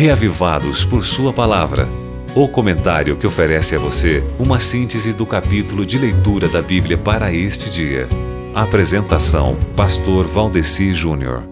Reavivados por Sua Palavra. O comentário que oferece a você uma síntese do capítulo de leitura da Bíblia para este dia. Apresentação: Pastor Valdeci Júnior.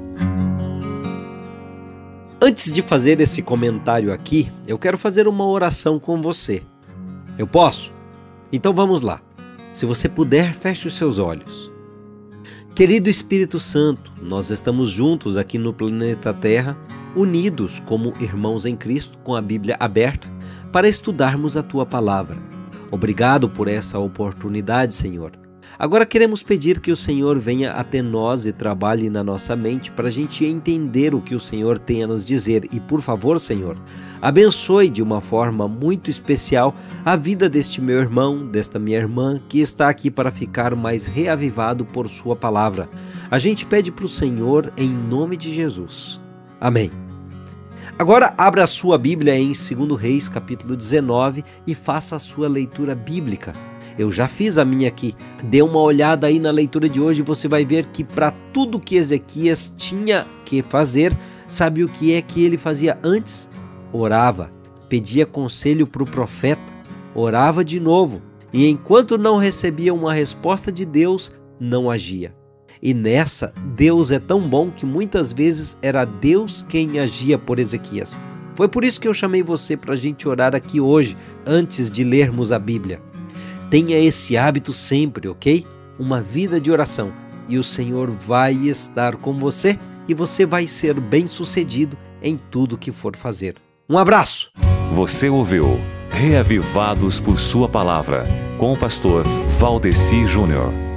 Antes de fazer esse comentário aqui, eu quero fazer uma oração com você. Eu posso? Então vamos lá. Se você puder, feche os seus olhos. Querido Espírito Santo, nós estamos juntos aqui no planeta Terra, unidos como irmãos em Cristo, com a Bíblia aberta, para estudarmos a Tua Palavra. Obrigado por essa oportunidade, Senhor. Agora queremos pedir que o Senhor venha até nós e trabalhe na nossa mente para a gente entender o que o Senhor tem a nos dizer. E por favor, Senhor, abençoe de uma forma muito especial a vida deste meu irmão, desta minha irmã, que está aqui para ficar mais reavivado por Sua Palavra. A gente pede para o Senhor em nome de Jesus. Amém. Agora abra a sua Bíblia em 2 Reis, capítulo 19 e faça a sua leitura bíblica. Eu já fiz a minha aqui. Dê uma olhada aí na leitura de hoje e você vai ver que para tudo que Ezequias tinha que fazer, sabe o que é que ele fazia antes? Orava, pedia conselho para o profeta, orava de novo e enquanto não recebia uma resposta de Deus, não agia. E nessa, Deus é tão bom que muitas vezes era Deus quem agia por Ezequias. Foi por isso que eu chamei você para a gente orar aqui hoje, antes de lermos a Bíblia. Tenha esse hábito sempre, ok? Uma vida de oração. E o Senhor vai estar com você e você vai ser bem-sucedido em tudo que for fazer. Um abraço! Você ouviu Reavivados por Sua Palavra, com o pastor Valdeci Júnior.